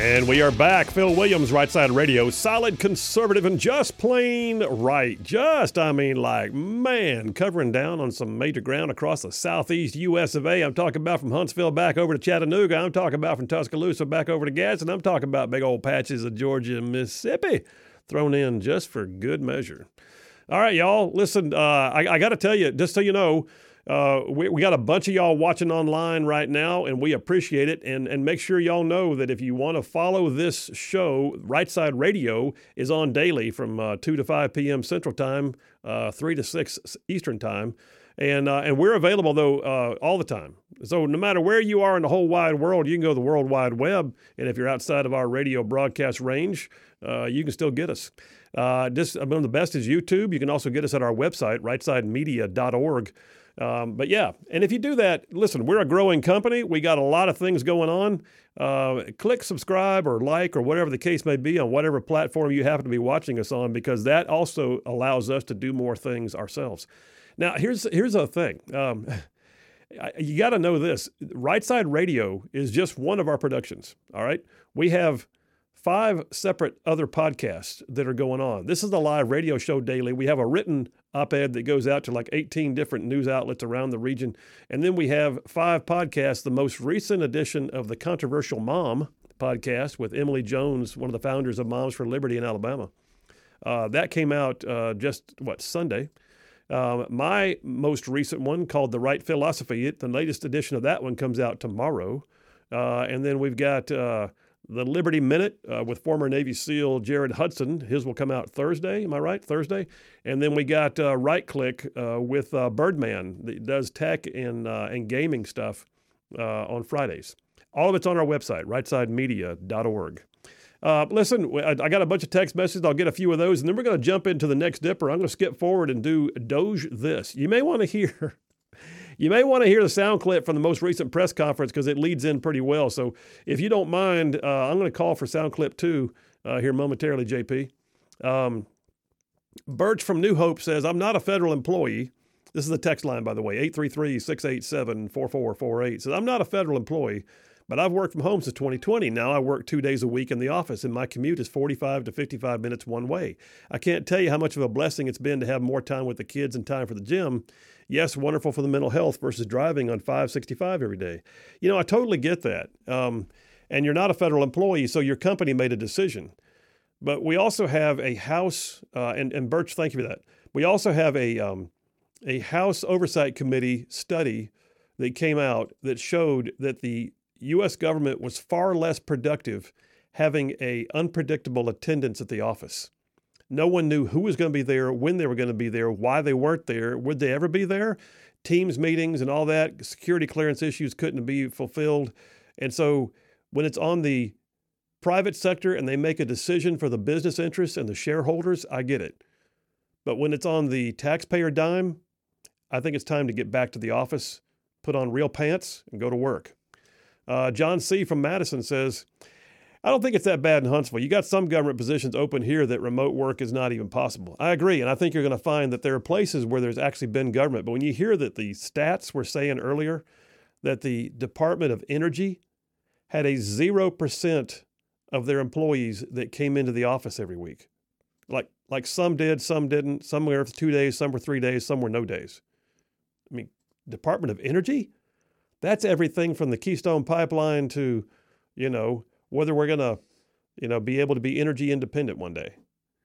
And we are back. Phil Williams, Right Side Radio. Solid conservative and just plain right. Covering down on some major ground across the southeast U.S. of A. I'm talking about from Huntsville back over to Chattanooga. I'm talking about from Tuscaloosa back over to Gadsden. I'm talking about big old patches of Georgia and Mississippi thrown in just for good measure. All right, y'all. Listen, I got to tell you, just so you know, we got a bunch of y'all watching online right now, and we appreciate it. And make sure y'all know that if you want to follow this show, Right Side Radio is on daily from 2 to 5 p.m. Central Time, 3 to 6 Eastern Time. And we're available, though, all the time. So no matter where you are in the whole wide world, you can go to the World Wide Web. And if you're outside of our radio broadcast range, you can still get us. The best is YouTube. You can also get us at our website, rightsidemedia.org. But yeah, and if you do that, listen, we're a growing company. We got a lot of things going on. Click subscribe or like or whatever the case may be on whatever platform you happen to be watching us on, because that also allows us to do more things ourselves. Now, here's the thing. You got to know this. Right Side Radio is just one of our productions, all right? We have 5 separate other podcasts that are going on. This is the live radio show daily. We have a written op-ed that goes out to like 18 different news outlets around the region. And then we have 5 podcasts, the most recent edition of the Controversial Mom podcast with Emily Jones, one of the founders of Moms for Liberty in Alabama. That came out Sunday. My most recent one, called The Right Philosophy, the latest edition of that one comes out tomorrow. And then we've got the Liberty Minute with former Navy SEAL Jared Hudson. His will come out Thursday. Am I right? Thursday. And then we got Right Click with Birdman that does tech and gaming stuff on Fridays. All of it's on our website, rightsidemedia.org. Listen, I got a bunch of text messages. I'll get a few of those, and then we're going to jump into the next dipper. I'm going to skip forward and do Doge this. You may want to hear the sound clip from the most recent press conference because it leads in pretty well. So if you don't mind, I'm going to call for sound clip 2 here momentarily, JP. Birch from New Hope says, I'm not a federal employee. This is the text line, by the way, 833-687-4448. Says, I'm not a federal employee, but I've worked from home since 2020. Now I work 2 days a week in the office, and my commute is 45 to 55 minutes one way. I can't tell you how much of a blessing it's been to have more time with the kids and time for the gym. Yes, wonderful for the mental health versus driving on 565 every day. You know, I totally get that. And you're not a federal employee, so your company made a decision. But we also have a House, and Birch, thank you for that. We also have a House Oversight Committee study that came out that showed that the U.S. government was far less productive having an unpredictable attendance at the office. No one knew who was going to be there, when they were going to be there, why they weren't there, would they ever be there? Teams meetings and all that, security clearance issues couldn't be fulfilled. And so when it's on the private sector and they make a decision for the business interests and the shareholders, I get it. But when it's on the taxpayer dime, I think it's time to get back to the office, put on real pants, and go to work. John C. from Madison says, I don't think it's that bad in Huntsville. You got some government positions open here that remote work is not even possible. I agree, and I think you're going to find that there are places where there's actually been government. But when you hear that the stats were saying earlier that the Department of Energy had a 0% of their employees that came into the office every week. Like some did, some didn't. Some were 2 days, some were 3 days, some were no days. I mean, Department of Energy? That's everything from the Keystone Pipeline to, whether we're going to, be able to be energy independent one day.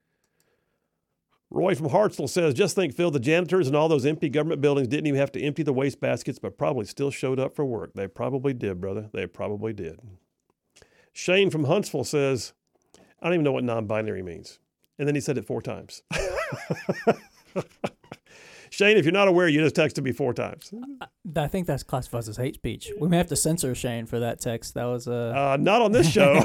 Roy from Hartsville says, just think, Phil, the janitors and all those empty government buildings didn't even have to empty the waste baskets, but probably still showed up for work. They probably did, brother. They probably did. Shane from Huntsville says, I don't even know what non-binary means. And then he said it 4 times. Shane, if you're not aware, you just texted me 4 times. I think that's classified as hate speech. We may have to censor Shane for that text. That was not on this show.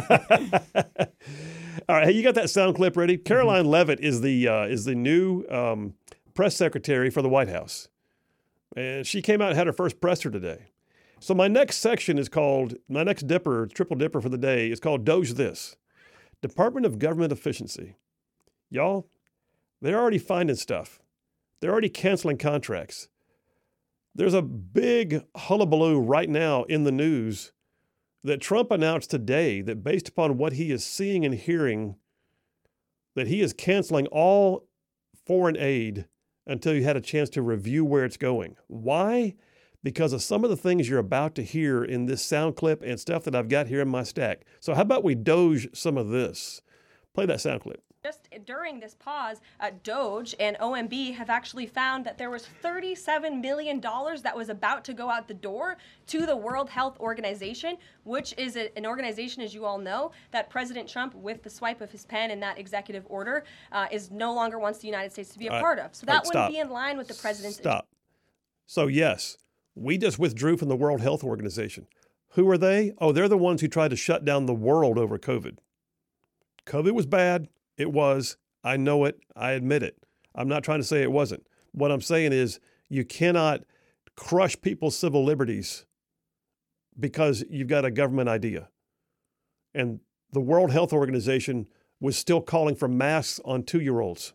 All right, hey, you got that sound clip ready? Caroline Leavitt is the new press secretary for the White House, and she came out and had her first presser today. So my next section is called, my next dipper, triple dipper for the day, is called Doge This. Department of Government Efficiency. Y'all, they're already finding stuff. They're already canceling contracts. There's a big hullabaloo right now in the news that Trump announced today that based upon what he is seeing and hearing, that he is canceling all foreign aid until you had a chance to review where it's going. Why? Because of some of the things you're about to hear in this sound clip and stuff that I've got here in my stack. So how about we Doge some of this? Play that sound clip. Just during this pause, Doge and OMB have actually found that there was $37 million that was about to go out the door to the World Health Organization, which is an organization, as you all know, that President Trump, with the swipe of his pen in that executive order, is no longer wants the United States to be a part of. So that wouldn't be in line with the president's... Stop. So yes, we just withdrew from the World Health Organization. Who are they? Oh, they're the ones who tried to shut down the world over COVID. COVID was bad. It was. I know it. I admit it. I'm not trying to say it wasn't. What I'm saying is you cannot crush people's civil liberties because you've got a government idea. And the World Health Organization was still calling for masks on 2-year-olds,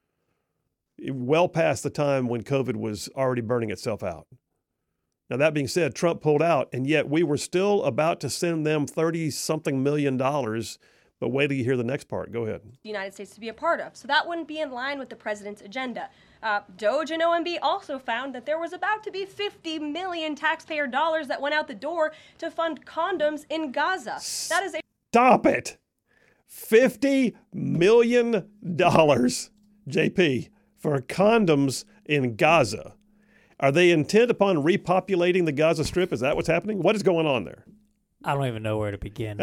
well past the time when COVID was already burning itself out. Now, that being said, Trump pulled out, and yet we were still about to send them $30-something million. But wait till you hear the next part. Go ahead. The United States to be a part of. So that wouldn't be in line with the president's agenda. Doge and OMB also found that there was about to be 50 million taxpayer dollars that went out the door to fund condoms in Gaza. That is a... Stop it. $50 million, JP, for condoms in Gaza. Are they intent upon repopulating the Gaza Strip? Is that what's happening? What is going on there? I don't even know where to begin.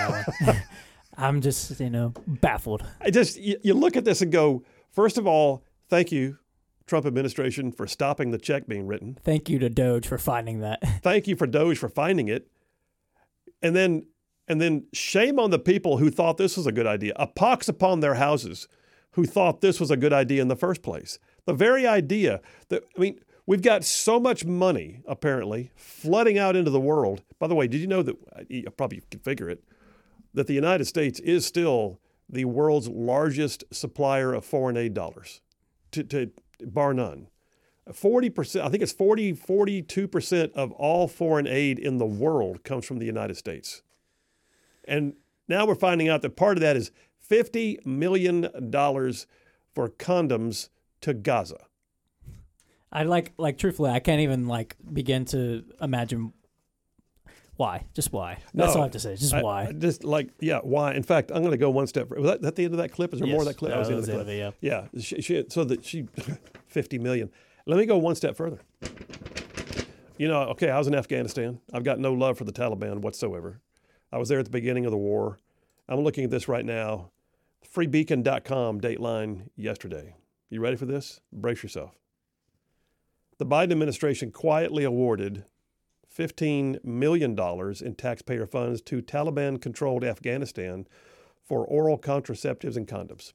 I'm just, baffled. You look at this and go, first of all, thank you, Trump administration, for stopping the check being written. Thank you to Doge for finding that. Thank you for Doge for finding it. And then shame on the people who thought this was a good idea. A pox upon their houses who thought this was a good idea in the first place. The very idea that, we've got so much money, apparently, flooding out into the world. By the way, did you know that, you probably can figure it, that the United States is still the world's largest supplier of foreign aid dollars, to bar none. 40%, I think it's 42% of all foreign aid in the world comes from the United States. And now we're finding out that part of that is $50 million for condoms to Gaza. I truthfully, I can't even begin to imagine why. Just why. That's all I have to say. Just why. Why. In fact, I'm going to go one step. Was that the end of that clip? Is there more of that clip? That was the end of the clip. Yeah. She 50 million. Let me go one step further. I was in Afghanistan. I've got no love for the Taliban whatsoever. I was there at the beginning of the war. I'm looking at this right now. Freebeacon.com, Dateline yesterday. You ready for this? Brace yourself. The Biden administration quietly awarded $15 million in taxpayer funds to Taliban-controlled Afghanistan for oral contraceptives and condoms.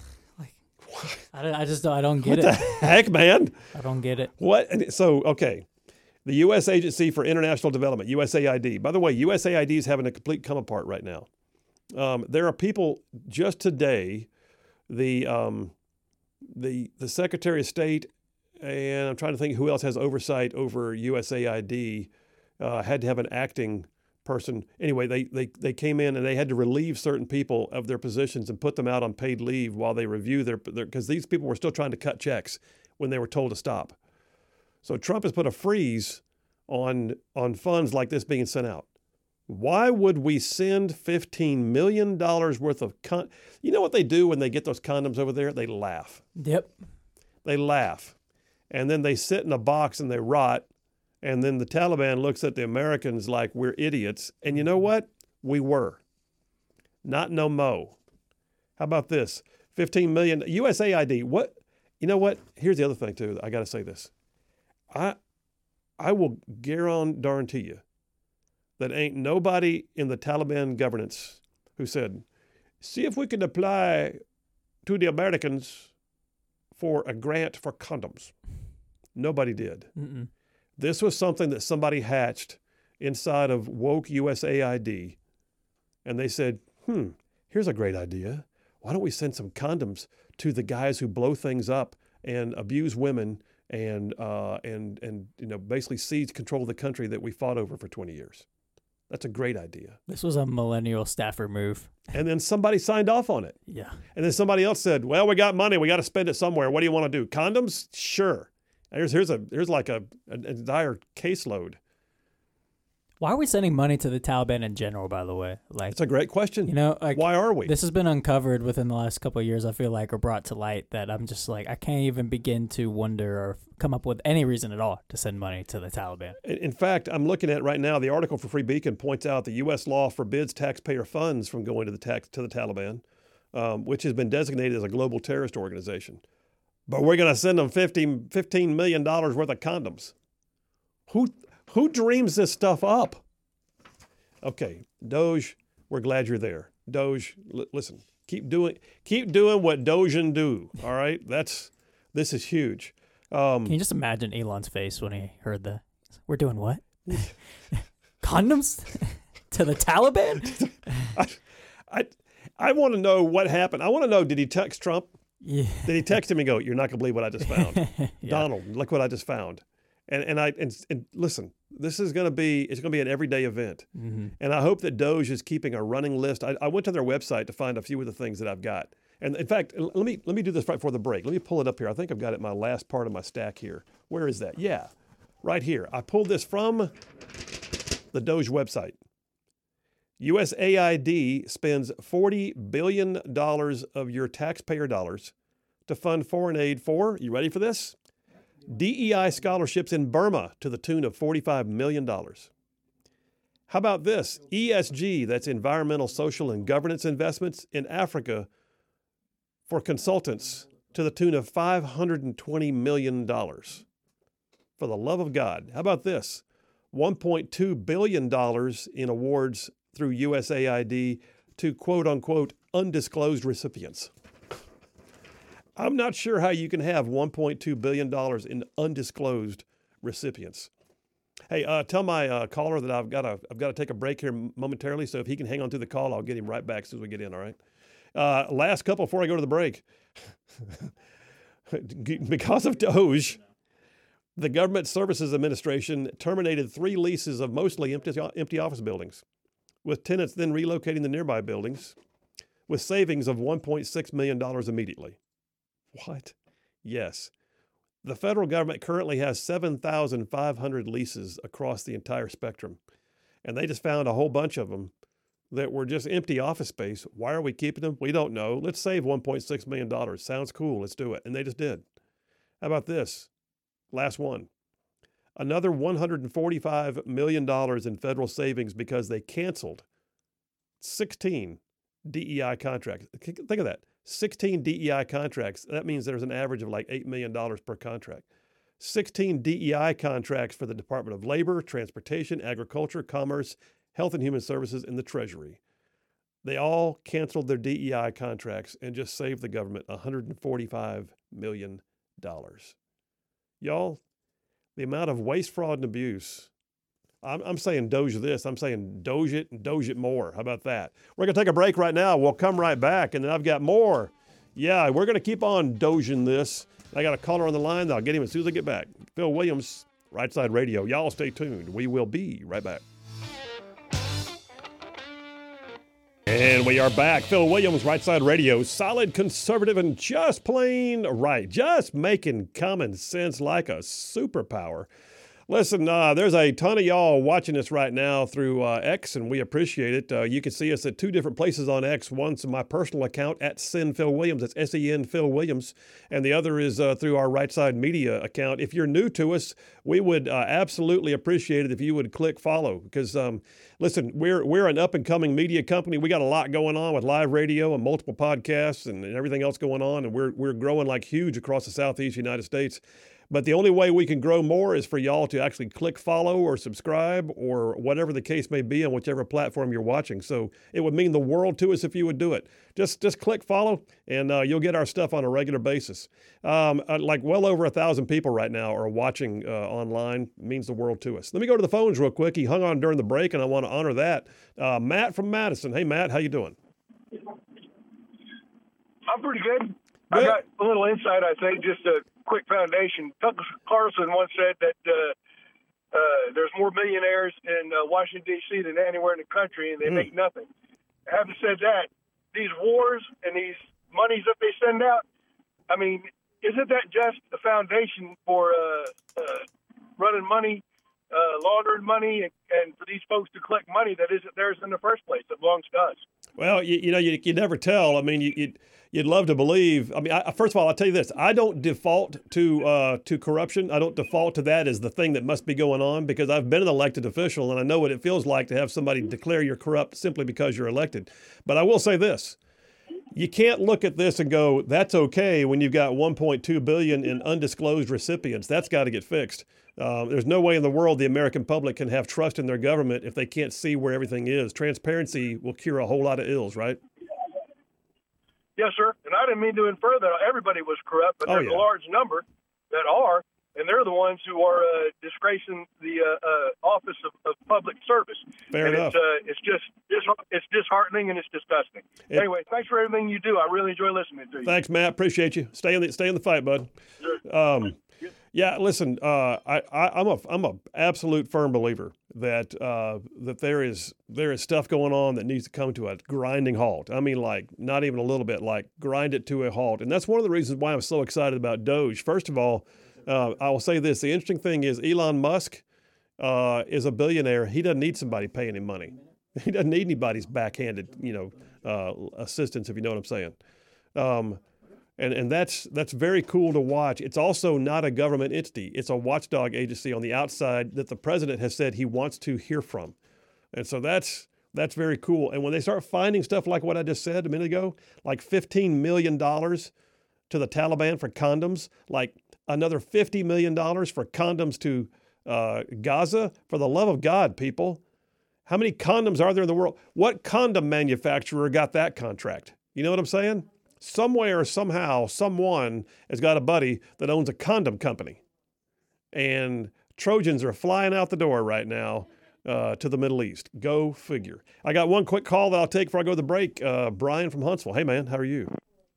I don't get it. What the heck, man? I don't get it. What? So, okay. The U.S. Agency for International Development, USAID. By the way, USAID is having a complete come apart right now. There are people just today, the Secretary of State, and I'm trying to think who else has oversight over USAID, had to have an acting person. Anyway, they came in and they had to relieve certain people of their positions and put them out on paid leave while they review their because these people were still trying to cut checks when they were told to stop. So Trump has put a freeze on funds like this being sent out. Why would we send $15 million worth of you know what they do when they get those condoms over there? They laugh. Yep. They laugh. And then they sit in a box and they rot. And then the Taliban looks at the Americans like we're idiots. And you know what? We were. Not no mo. How about this? 15 million USAID. What? You know what? Here's the other thing too. I got to say this. I will guarantee you that ain't nobody in the Taliban governance who said, see if we can apply to the Americans for a grant for condoms. Nobody did. Mm-mm. This was something that somebody hatched inside of woke USAID. And they said, here's a great idea. Why don't we send some condoms to the guys who blow things up and abuse women and basically seize control of the country that we fought over for 20 years. That's a great idea. This was a millennial staffer move. And then somebody signed off on it. Yeah. And then somebody else said, well, we got money. We got to spend it somewhere. What do you want to do? Condoms? Sure. Here's like a entire caseload. Why are we sending money to the Taliban in general, by the way? Like, it's a great question. You know, like, why are we? This has been uncovered within the last couple of years, I feel like, or brought to light, that I'm just like, I can't even begin to wonder or come up with any reason at all to send money to the Taliban. In fact, I'm looking at right now, the article for Free Beacon points out that U.S. law forbids taxpayer funds from going to the Taliban, which has been designated as a global terrorist organization. But we're going to send them $15 million worth of condoms. Who dreams this stuff up? Okay, Doge, we're glad you're there. Doge, listen, keep doing what Dogen do. All right, this is huge. Can you just imagine Elon's face when he heard that? We're doing what? Condoms to the Taliban? I want to know what happened. I want to know, did he text Trump? Yeah. Did he text him and go, "You're not gonna believe what I just found, Yeah. Donald? Look what I just found." And listen, it's gonna be an everyday event, and I hope that Doge is keeping a running list. I went to their website to find a few of the things that I've got, and in fact, let me do this right before the break. Let me pull it up here. I think I've got it in my last part of my stack here. Where is that? Yeah, right here. I pulled this from the Doge website. USAID spends $40 billion of your taxpayer dollars to fund foreign aid for, you ready for this? DEI scholarships in Burma to the tune of $45 million. How about this? ESG, that's environmental, social, and governance investments in Africa for consultants to the tune of $520 million. For the love of God. How about this? $1.2 billion in awards through USAID to quote-unquote undisclosed recipients. I'm not sure how you can have $1.2 billion in undisclosed recipients. Hey, tell my caller that I've got to take a break here momentarily, so if he can hang on to the call, I'll get him right back as soon as we get in, all right? Last couple before I go to the break. Because of Doge, the Government Services Administration terminated 3 leases of mostly empty office buildings, with tenants then relocating to nearby buildings with savings of $1.6 million immediately. What? Yes. The federal government currently has 7,500 leases across the entire spectrum, and they just found a whole bunch of them that were just empty office space. Why are we keeping them? We don't know. Let's save $1.6 million. Sounds cool. Let's do it. And they just did. How about this? Last one. Another $145 million in federal savings because they canceled 16 DEI contracts. Think of that. 16 DEI contracts. That means there's an average of like $8 million per contract. 16 DEI contracts for the Department of Labor, Transportation, Agriculture, Commerce, Health and Human Services, and the Treasury. They all canceled their DEI contracts and just saved the government $145 million. Y'all, the amount of waste, fraud, and abuse. I'm saying Doge this. I'm saying Doge it and Doge it more. How about that? We're going to take a break right now. We'll come right back, and then I've got more. Yeah, we're going to keep on Doging this. I got a caller on the line. I'll get him as soon as I get back. Phil Williams, Right Side Radio. Y'all stay tuned. We will be right back. And we are back. Phil Williams, Right Side Radio. Solid, conservative, and just plain right. Just making common sense like a superpower. Listen, there's a ton of y'all watching us right now through X, and we appreciate it. You can see us at 2 different places on X. One's my personal account at Sen Phil Williams. That's SEN Phil Williams. And the other is through our Right Side Media account. If you're new to us, we would absolutely appreciate it if you would click follow. Because, listen, we're an up-and-coming media company. We got a lot going on with live radio and multiple podcasts and everything else going on. And we're growing like huge across the Southeast United States. But the only way we can grow more is for y'all to actually click follow or subscribe or whatever the case may be on whichever platform you're watching. So it would mean the world to us if you would do it. Just click follow and you'll get our stuff on a regular basis. Like well over 1,000 people right now are watching online. It means the world to us. Let me go to the phones real quick. He hung on during the break and I want to honor that. Matt from Madison. Hey, Matt, how you doing? I'm pretty good. I got a little insight, I think, just a quick foundation. Tucker Carlson once said that there's more millionaires in Washington, D.C. than anywhere in the country, and they make nothing. Having said that, these wars and these monies that they send out, I mean, isn't that just a foundation for running money, laundering money, and for these folks to collect money that isn't theirs in the first place? It belongs to us. Well, you never tell. I mean, you'd love to believe. I mean, first of all, I'll tell you this: I don't default to corruption. I don't default to that as the thing that must be going on, because I've been an elected official and I know what it feels like to have somebody declare you're corrupt simply because you're elected. But I will say this: you can't look at this and go, "That's okay," when you've got 1.2 billion in undisclosed recipients. That's got to get fixed. There's no way in the world the American public can have trust in their government if they can't see where everything is. Transparency will cure a whole lot of ills, right? Yes, sir. And I didn't mean to infer that everybody was corrupt, but there's a large number that are, and they're the ones who are disgracing the office of public service. Fair enough. It's disheartening and it's disgusting. Anyway, thanks for everything you do. I really enjoy listening to you. Thanks, Matt. Appreciate you. Stay in the fight, bud. Sure. Yeah, listen, I'm a absolute firm believer that that there is stuff going on that needs to come to a grinding halt. I mean, like, not even a little bit, like grind it to a halt. And that's one of the reasons why I'm so excited about Doge. First of all, I will say this: the interesting thing is Elon Musk is a billionaire. He doesn't need somebody paying him money. He doesn't need anybody's backhanded, assistance, if you know what I'm saying. And that's very cool to watch. It's also not a government entity. It's a watchdog agency on the outside that the president has said he wants to hear from. And so that's very cool. And when they start finding stuff like what I just said a minute ago, like $15 million to the Taliban for condoms, like another $50 million for condoms to Gaza, for the love of God, people. How many condoms are there in the world? What condom manufacturer got that contract? You know what I'm saying? Somewhere, somehow, someone has got a buddy that owns a condom company. And Trojans are flying out the door right now to the Middle East. Go figure. I got one quick call that I'll take before I go to the break. Brian from Huntsville. Hey, man, how are you?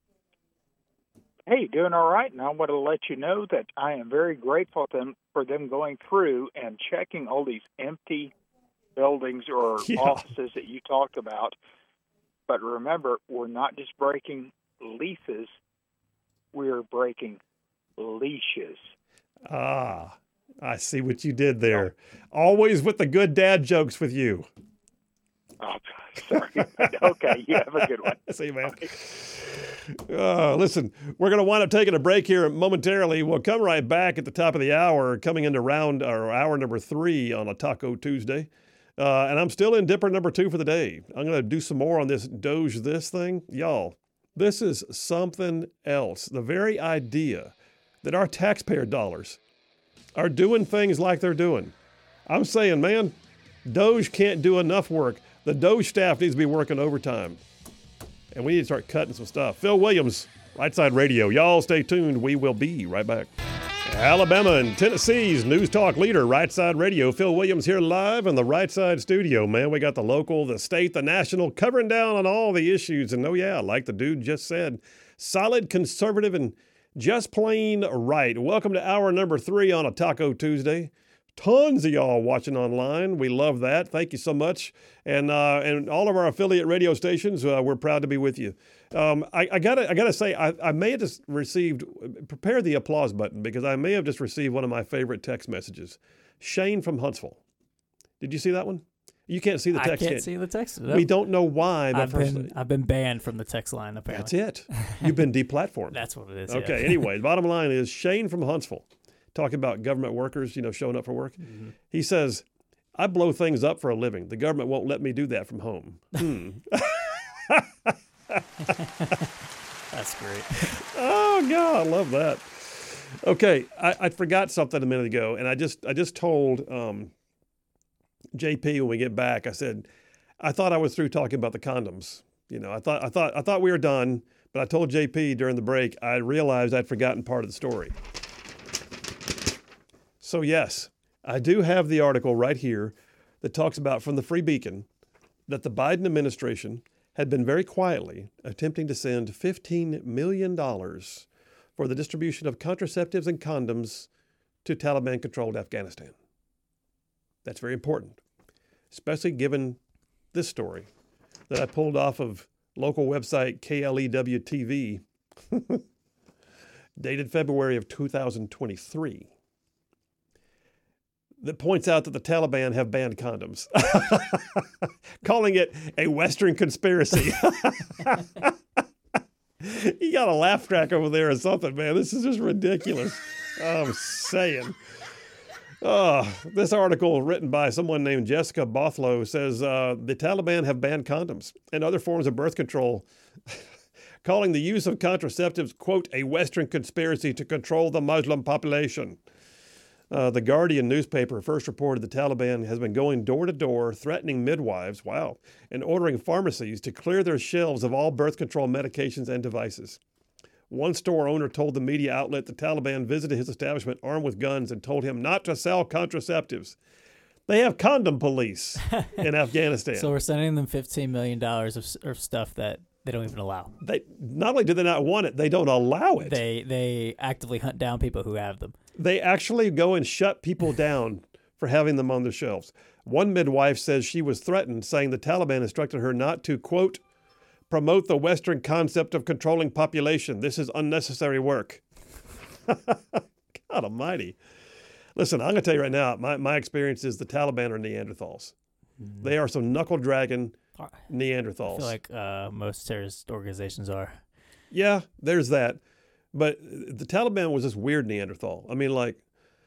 Hey, doing all right. And I want to let you know that I am very grateful for them going through and checking all these empty buildings or offices that you talked about. But remember, we're not just breaking leases, we're breaking leashes. Ah, I see what you did there. Always with the good dad jokes with you. Oh, sorry. Okay, you have a good one. See you, man. Listen, we're going to wind up taking a break here momentarily. We'll come right back at the top of the hour, coming into hour number 3 on a Taco Tuesday. And I'm still in dipper number 2 for the day. I'm going to do some more on this Doge this thing. Y'all, this is something else. The very idea that our taxpayer dollars are doing things like they're doing. I'm saying, man, Doge can't do enough work. The Doge staff needs to be working overtime. And we need to start cutting some stuff. Phil Williams, Right Side Radio. Y'all stay tuned. We will be right back. Alabama and Tennessee's News Talk leader, Right Side Radio. Phil Williams here live in the Right Side studio. Man, we got the local, the state, the national, covering down on all the issues. And oh yeah, like the dude just said, solid, conservative, and just plain right. Welcome to hour number 3 on a Taco Tuesday. Tons of y'all watching online. We love that. Thank you so much. And all of our affiliate radio stations, we're proud to be with you. I gotta say, I may have just received, prepare the applause button, because I may have just received one of my favorite text messages. Shane from Huntsville. Did you see that one? You can't see the text. I can't see the text. We don't know why. But I've been banned from the text line, apparently. That's it. You've been deplatformed. That's what it is. Okay, yeah. Anyway, the bottom line is Shane from Huntsville, talking about government workers, showing up for work. Mm-hmm. He says, I blow things up for a living. The government won't let me do that from home. That's great. Oh, God, I love that. Okay, I forgot something a minute ago, and I just told JP when we get back, I said, I thought I was through talking about the condoms. I thought we were done, but I told JP during the break, I realized I'd forgotten part of the story. So yes, I do have the article right here that talks about, from the Free Beacon, that the Biden administration had been very quietly attempting to send $15 million for the distribution of contraceptives and condoms to Taliban-controlled Afghanistan. That's very important, especially given this story that I pulled off of local website KLEW TV, dated February of 2023, that points out that the Taliban have banned condoms, calling it a Western conspiracy. You got a laugh track over there or something, man. This is just ridiculous. I'm saying. This article written by someone named Jessica Bothlow says the Taliban have banned condoms and other forms of birth control, calling the use of contraceptives, quote, a Western conspiracy to control the Muslim population. The Guardian newspaper first reported the Taliban has been going door to door, threatening midwives, and ordering pharmacies to clear their shelves of all birth control medications and devices. One store owner told the media outlet the Taliban visited his establishment armed with guns and told him not to sell contraceptives. They have condom police in Afghanistan. So we're sending them $15 million of stuff that they don't even allow. They not only do they not want it, they don't allow it. They actively hunt down people who have them. They actually go and shut people down for having them on their shelves. One midwife says she was threatened, saying the Taliban instructed her not to, quote, promote the Western concept of controlling population. This is unnecessary work. God almighty. Listen, I'm going to tell you right now, my experience is the Taliban are Neanderthals. Mm-hmm. They are some knuckle-dragging Neanderthals. I feel like most terrorist organizations are. Yeah, there's that. But the Taliban was this weird Neanderthal. I mean, like,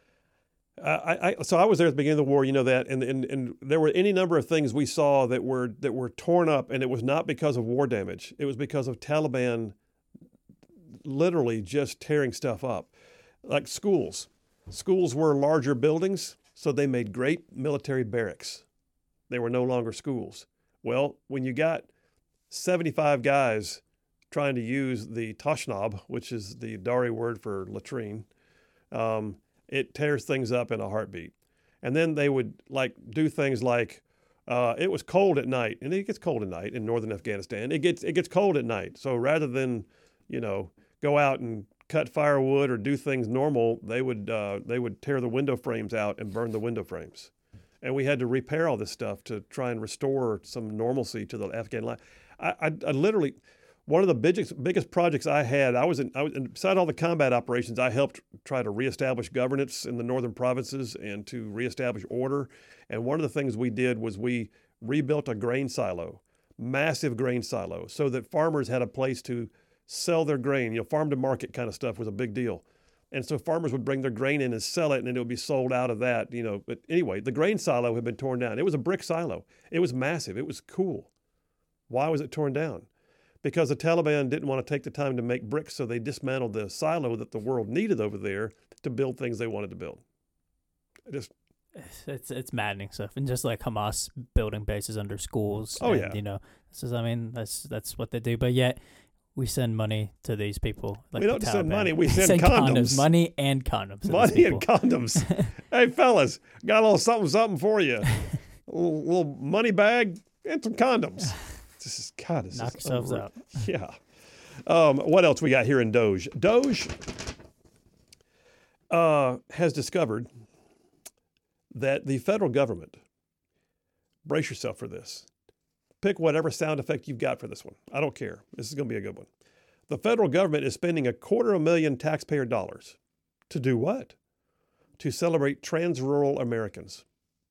so I was there at the beginning of the war, you know that, and there were any number of things we saw that were torn up, and it was not because of war damage. It was because of Taliban literally just tearing stuff up. Like schools. Schools were larger buildings, so they made great military barracks. They were no longer schools. Well, when you got 75 guys trying to use the Tashnab, which is the Dari word for latrine, it tears things up in a heartbeat. And then they would do things like, it was cold at night, and it gets cold at night in northern Afghanistan. It gets cold at night. So rather than, go out and cut firewood or do things normal, they would tear the window frames out and burn the window frames. And we had to repair all this stuff to try and restore some normalcy to the Afghan life. I literally, one of the biggest projects I had, I was beside all the combat operations, I helped try to reestablish governance in the northern provinces and to reestablish order. And one of the things we did was we rebuilt a grain silo, massive grain silo, so that farmers had a place to sell their grain. Farm to market kind of stuff was a big deal. And so farmers would bring their grain in and sell it, and it would be sold out of that, But anyway, the grain silo had been torn down. It was a brick silo. It was massive. It was cool. Why was it torn down? Because the Taliban didn't want to take the time to make bricks, so they dismantled the silo that the world needed over there to build things they wanted to build. It's maddening stuff, and just like Hamas building bases under schools. Oh, and, yeah. That's what they do. But yet we send money to these people. Like we don't just send money. We send condoms. Money and condoms. Money and condoms. Hey, fellas, got a little something for you. A little money bag and some condoms. Knock yourselves out. Yeah. What else we got here in Doge? Doge has discovered that the federal government, brace yourself for this. Pick whatever sound effect you've got for this one. I don't care. This is going to be a good one. The federal government is spending $250,000 taxpayer dollars. To do what? To celebrate trans-rural Americans.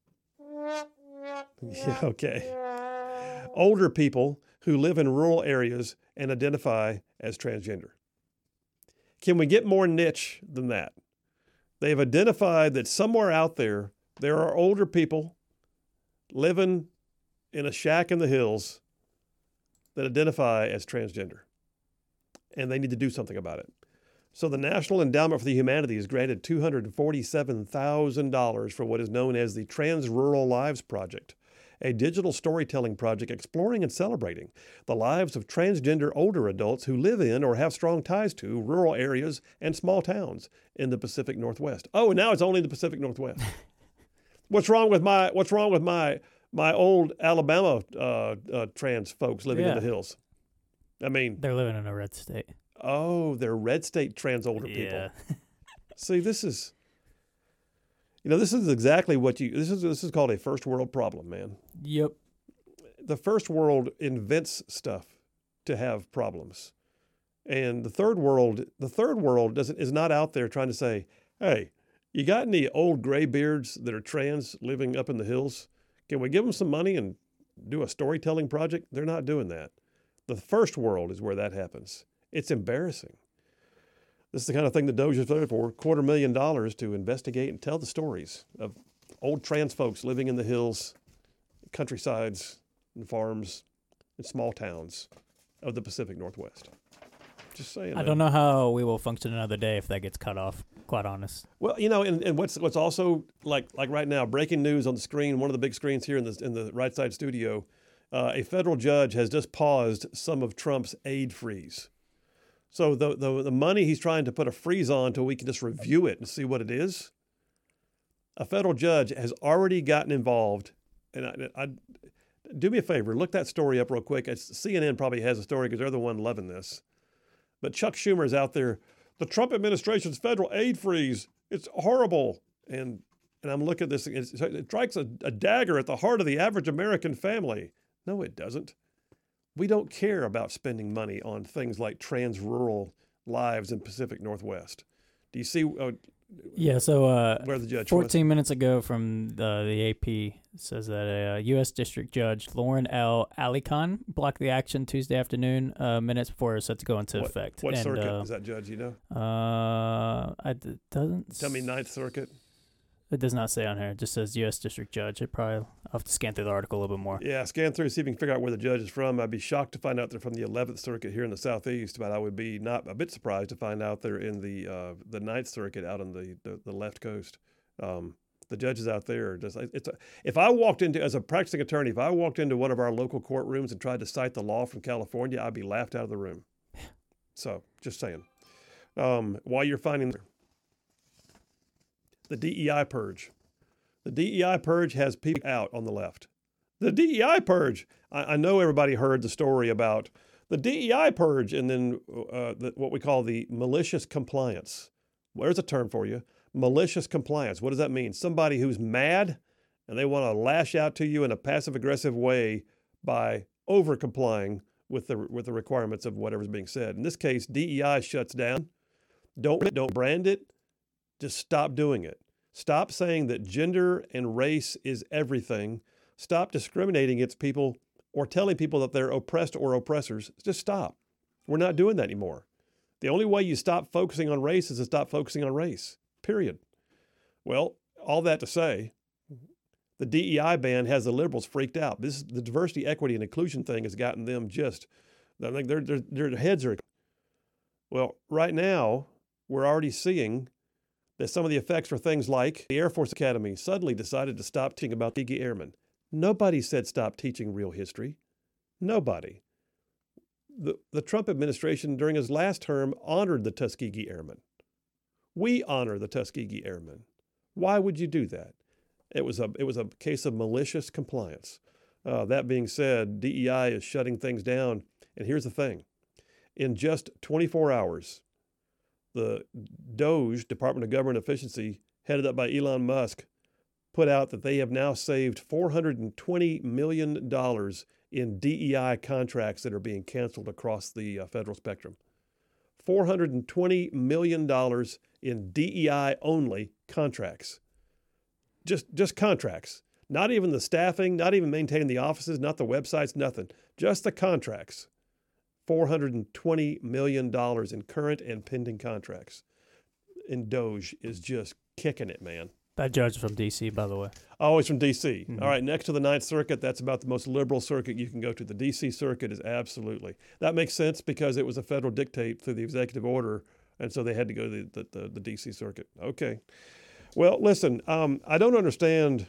Yeah, okay. Older people who live in rural areas and identify as transgender. Can we get more niche than that? They've identified that somewhere out there are older people living in a shack in the hills that identify as transgender. And they need to do something about it. So the National Endowment for the Humanities granted $247,000 for what is known as the Trans Rural Lives Project, a digital storytelling project exploring and celebrating the lives of transgender older adults who live in or have strong ties to rural areas and small towns in the Pacific Northwest. Oh, and now it's only the Pacific Northwest. What's wrong with my old Alabama trans folks living in the hills? I mean, they're living in a red state. Oh, they're red state trans older people. See, this is This is exactly what this is called a first world problem, man. Yep. The first world invents stuff to have problems. And the third world is not out there trying to say, hey, you got any old graybeards that are trans living up in the hills? Can we give them some money and do a storytelling project? They're not doing that. The first world is where that happens. It's embarrassing. This is the kind of thing that Doge is there for, $250,000 to investigate and tell the stories of old trans folks living in the hills, countrysides, and farms, and small towns of the Pacific Northwest. Just saying. I don't know how we will function another day if that gets cut off, quite honest. Well, and what's also like right now, breaking news on the screen, one of the big screens here in the right side studio, a federal judge has just paused some of Trump's aid freeze. So the money he's trying to put a freeze on until we can just review it and see what it is, a federal judge has already gotten involved. And I do me a favor, look that story up real quick. CNN probably has a story because they're the one loving this. But Chuck Schumer is out there. The Trump administration's federal aid freeze, it's horrible. And I'm looking at this. It strikes a dagger at the heart of the average American family. No, it doesn't. We don't care about spending money on things like trans rural lives in Pacific Northwest. Do you see Yeah, so where the judge 14 minutes ago from the AP says that a U.S. District Judge, Lauren L. Alicon, blocked the action Tuesday afternoon, minutes before it was set to go into effect. What circuit is that judge, It doesn't... Tell me Ninth Circuit. It does not say on here. It just says U.S. District Judge. I'll have to scan through the article a little bit more. Yeah, scan through, see if you can figure out where the judge is from. I'd be shocked to find out they're from the 11th Circuit here in the Southeast, but I would be not a bit surprised to find out they're in the Ninth Circuit out on the left coast. The judges out there, if I walked into, as a practicing attorney, if I walked into one of our local courtrooms and tried to cite the law from California, I'd be laughed out of the room. So, just saying. While you're finding the DEI purge. The DEI purge has people out on the left. The DEI purge. I know everybody heard the story about the DEI purge and then what we call the malicious compliance. There's a term for you. Malicious compliance. What does that mean? Somebody who's mad and they want to lash out to you in a passive-aggressive way by over-complying with the requirements of whatever's being said. In this case, DEI shuts down. Don't brand it. Just stop doing it. Stop saying that gender and race is everything. Stop discriminating against people or telling people that they're oppressed or oppressors. Just stop. We're not doing that anymore. The only way you stop focusing on race is to stop focusing on race, period. Well, all that to say, the DEI ban has the liberals freaked out. The diversity, equity, and inclusion thing has gotten them I think their heads are. Well, right now, we're already seeing that some of the effects are things like the Air Force Academy suddenly decided to stop teaching about Tuskegee Airmen. Nobody said stop teaching real history. Nobody. The Trump administration during his last term honored the Tuskegee Airmen. We honor the Tuskegee Airmen. Why would you do that? It was a case of malicious compliance. That being said, DEI is shutting things down. And here's the thing. In just 24 hours, the DOGE, Department of Government Efficiency, headed up by Elon Musk, put out that they have now saved $420 million in DEI contracts that are being canceled across the federal spectrum. $420 million in DEI-only contracts. Just contracts. Not even the staffing, not even maintaining the offices, not the websites, nothing. Just the contracts. $420 million in current and pending contracts. And DOGE is just kicking it, man. That judge is from D.C., by the way. Oh, he's from D.C. Mm-hmm. All right, next to the Ninth Circuit, that's about the most liberal circuit you can go to. The D.C. Circuit is absolutely. That makes sense because it was a federal dictate through the executive order, and so they had to go to the D.C. Circuit. Okay. Well, listen, I don't understand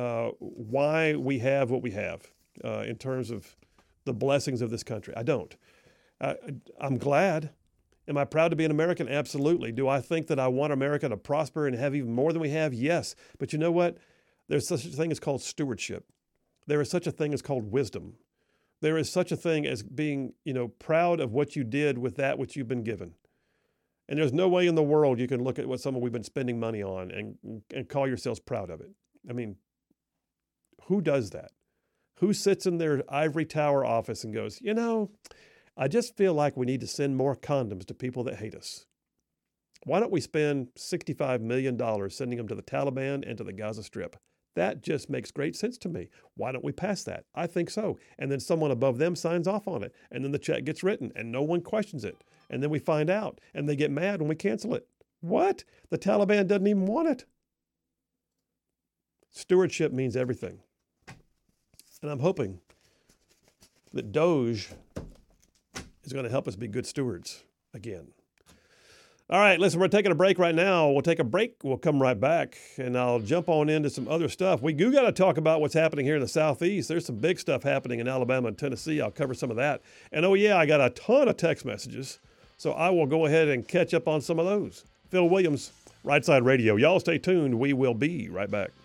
why we have what we have in terms of the blessings of this country. I don't. I'm glad. Am I proud to be an American? Absolutely. Do I think that I want America to prosper and have even more than we have? Yes. But you know what? There's such a thing as called stewardship. There is such a thing as called wisdom. There is such a thing as being, proud of what you did with that which you've been given. And there's no way in the world you can look at what some of we've been spending money on and call yourselves proud of it. I mean, who does that? Who sits in their ivory tower office and goes, you know, I just feel like we need to send more condoms to people that hate us. Why don't we spend $65 million sending them to the Taliban and to the Gaza Strip? That just makes great sense to me. Why don't we pass that? I think so. And then someone above them signs off on it. And then the check gets written and no one questions it. And then we find out and they get mad when we cancel it. What? The Taliban doesn't even want it. Stewardship means everything. And I'm hoping that Doge is going to help us be good stewards again. All right, listen, we're taking a break right now. We'll take a break. We'll come right back, and I'll jump on into some other stuff. We do got to talk about what's happening here in the Southeast. There's some big stuff happening in Alabama and Tennessee. I'll cover some of that. And, oh, yeah, I got a ton of text messages, so I will go ahead and catch up on some of those. Phil Williams, Right Side Radio. Y'all stay tuned. We will be right back.